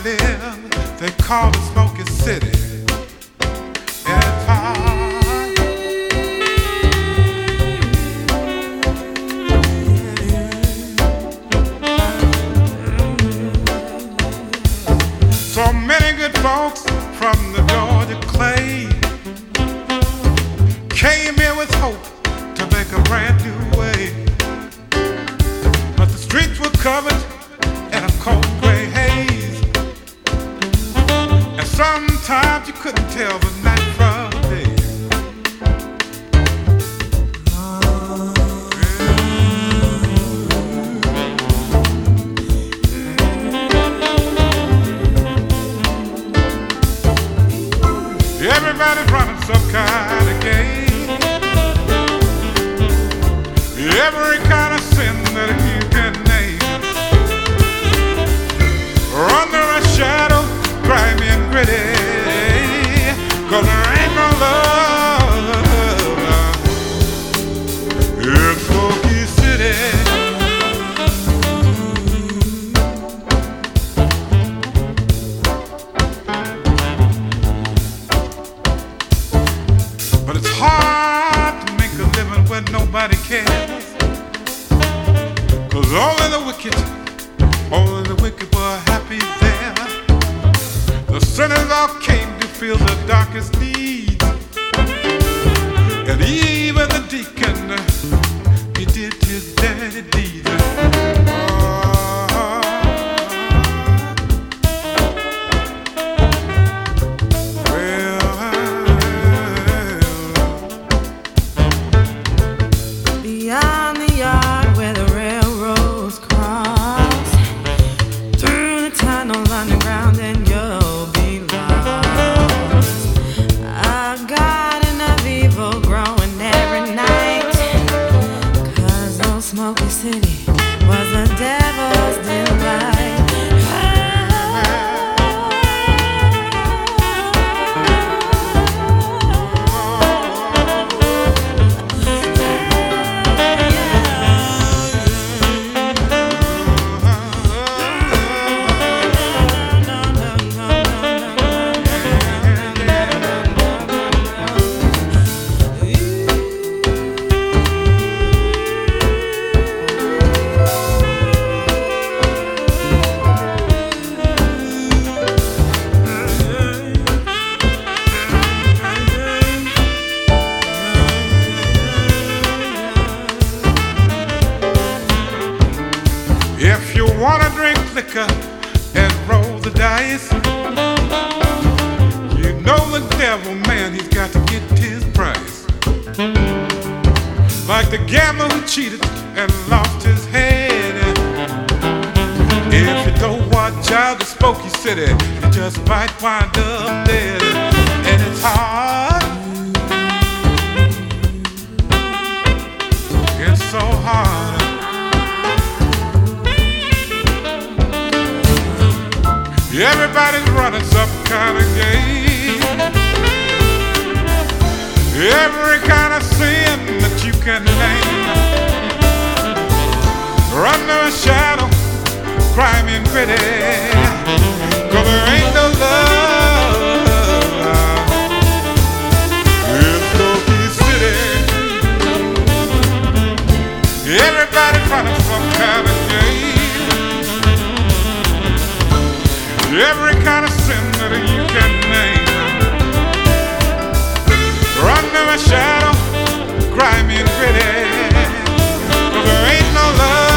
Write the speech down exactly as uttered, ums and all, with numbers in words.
live, they call it Smoky City. And it's hard. So many good folks from the Georgia clay came here with hope to make a brand new way. But the streets were covered in a cold gray haze, and sometimes you couldn't tell the night from day. Everybody's running some kind of game, every kind of sin that you can name. Under a shadow, grimy and gritty, 'cause there ain't no love in Smoky City. But it's hard to make a living when nobody cares, 'cause only the wicked, only the wicked were happy there. The sinners all came to feel the darkest needs, and even the deacon, he did his dirty deeds. Beyond the yard where the railroads cross, through the tunnel underground, and you'll be lost. A garden of evil growing every night, 'cause old Smoky City was the devil's delight. If you wanna drink liquor and roll the dice, you know the devil, man, he's got to get his price. Like the gambler who cheated and lost his head. If you don't watch out, the Smoky City, you just might wind up dead. And it's hard, it's so hard. Everybody's running some kind of game, every kind of sin that you can name. Under a shadow, grimy and gritty, 'cause there ain't no love in Smoky City. Everybody's running some kind of game, every kind of sin that you can name. Under a shadow, grimy and gritty, 'cause there ain't no love.